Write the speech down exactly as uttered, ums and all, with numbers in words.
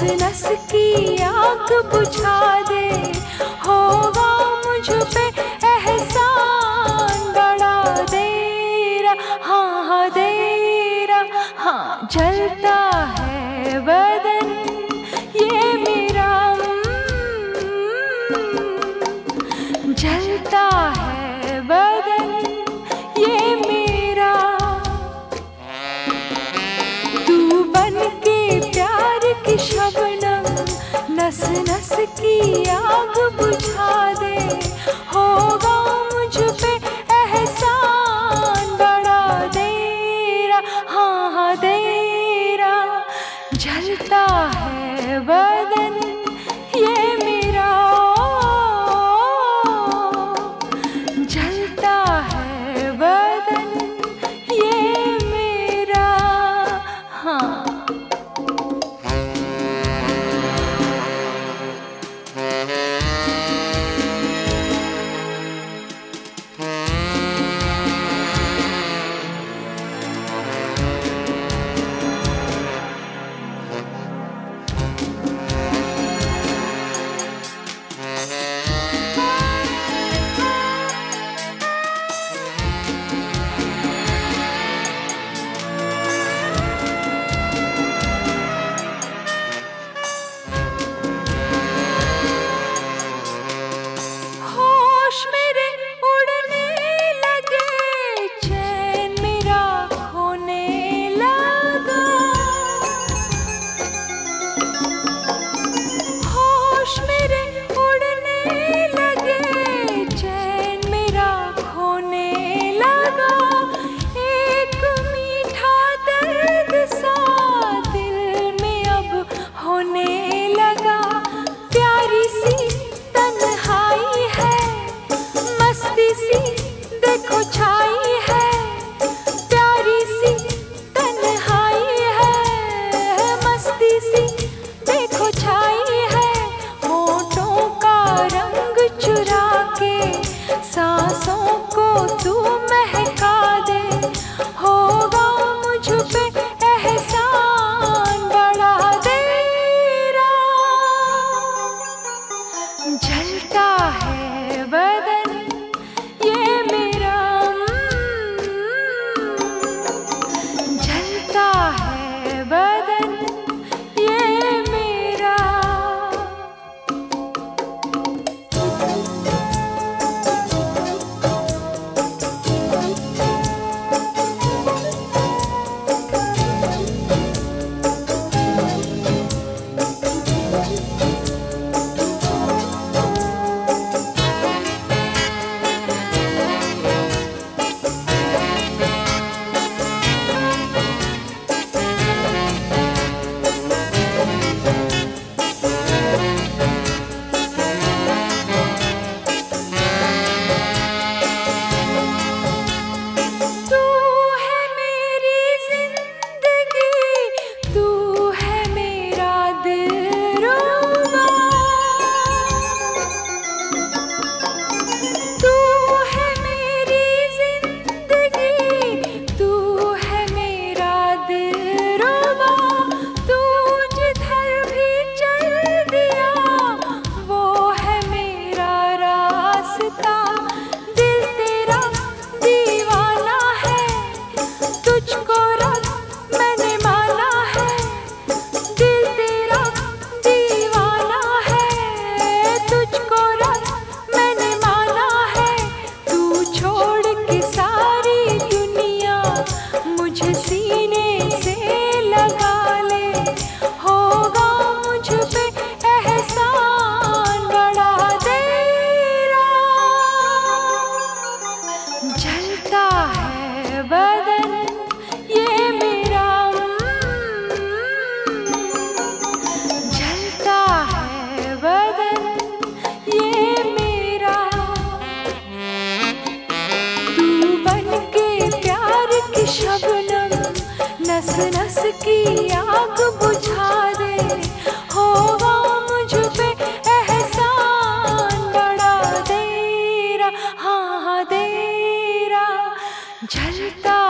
नस की आग बुझा दे, होगा मुझ पे एहसान बड़ा तेरा, हाँ हाँ तेरा। हाँ जलता है बदन ये मेरा, जलता है बदन ये मेरा। तू बन के प्यार की शबनम नस नस की आग बुझा दे, होगा मुझ पे एहसान बड़ा तेरा, हाँ हाँ तेरा। जलता है बदन ये मेरा, जलता है बदन ये मेरा। हाँ नस नस की आग बुझा दे, होगा मुझ पे एहसान बड़ा तेरा, हाँ हाँ तेरा। जलता